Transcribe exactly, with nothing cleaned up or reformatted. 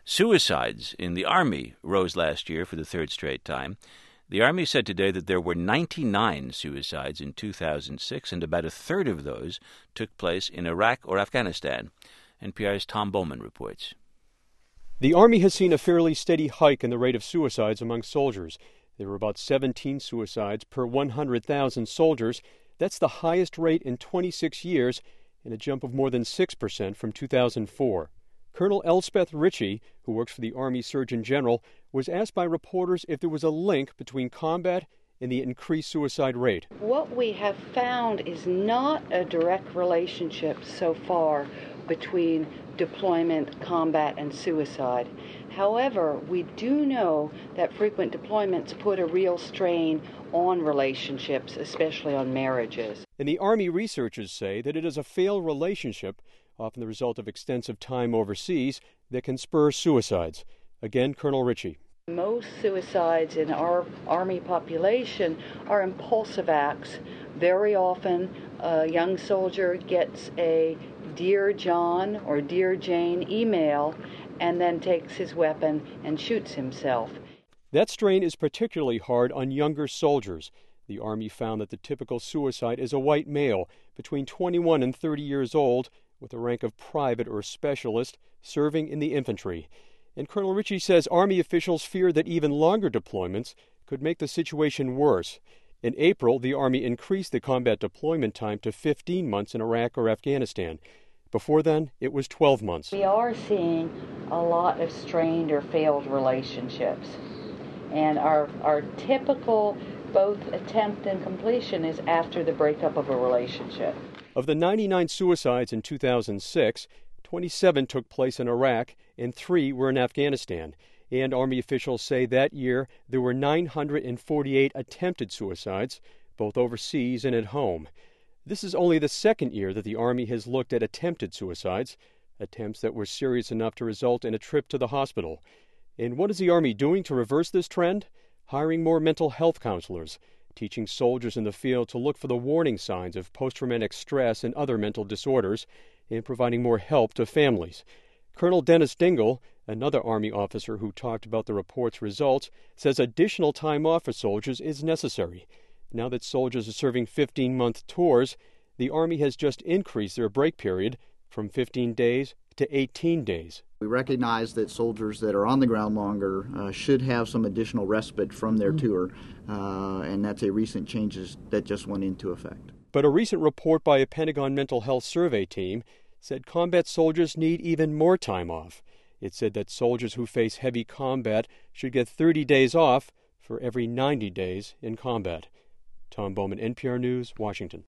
Suicides in the Army rose last year for the third straight time. The Army said today that there were ninety-nine suicides in two thousand six, and about a third of those took place in Iraq or Afghanistan. N P R's Tom Bowman reports. The Army has seen a fairly steady hike in the rate of suicides among soldiers. There were about seventeen suicides per one hundred thousand soldiers. That's the highest rate in twenty-six years, and a jump of more than six percent from two thousand four. Colonel Elspeth Ritchie, who works for the Army Surgeon General, was asked by reporters if there was a link between combat and the increased suicide rate. What we have found is not a direct relationship so far between deployment, combat, and suicide. However, we do know that frequent deployments put a real strain on relationships, especially on marriages. And the Army researchers say that it is a failed relationship, often the result of extensive time overseas, that can spur suicides. Again, Colonel Ritchie. Most suicides in our Army population are impulsive acts. Very often, a young soldier gets a Dear John or Dear Jane email and then takes his weapon and shoots himself. That strain is particularly hard on younger soldiers. The Army found that the typical suicide is a white male between twenty-one and thirty years old with the rank of private or specialist serving in the infantry. And Colonel Ritchie says Army officials fear that even longer deployments could make the situation worse. In April, the Army increased the combat deployment time to fifteen months in Iraq or Afghanistan. Before then, it was twelve months. We are seeing a lot of strained or failed relationships. And our, our typical both attempt and completion is after the breakup of a relationship. Of the ninety-nine suicides in two thousand six, twenty-seven took place in Iraq and three were in Afghanistan. And Army officials say that year there were nine hundred forty-eight attempted suicides, both overseas and at home. This is only the second year that the Army has looked at attempted suicides, attempts that were serious enough to result in a trip to the hospital. And what is the Army doing to reverse this trend? Hiring more mental health counselors, teaching soldiers in the field to look for the warning signs of post-traumatic stress and other mental disorders, and providing more help to families. Colonel Dennis Dingle, another Army officer who talked about the report's results, says additional time off for soldiers is necessary. Now that soldiers are serving fifteen-month tours, the Army has just increased their break period from fifteen days to eighteen days. We recognize that soldiers that are on the ground longer uh, should have some additional respite from their mm-hmm. tour, uh, and that's a recent changes that just went into effect. But a recent report by a Pentagon mental health survey team said combat soldiers need even more time off. It said that soldiers who face heavy combat should get thirty days off for every ninety days in combat. Tom Bowman, N P R News, Washington.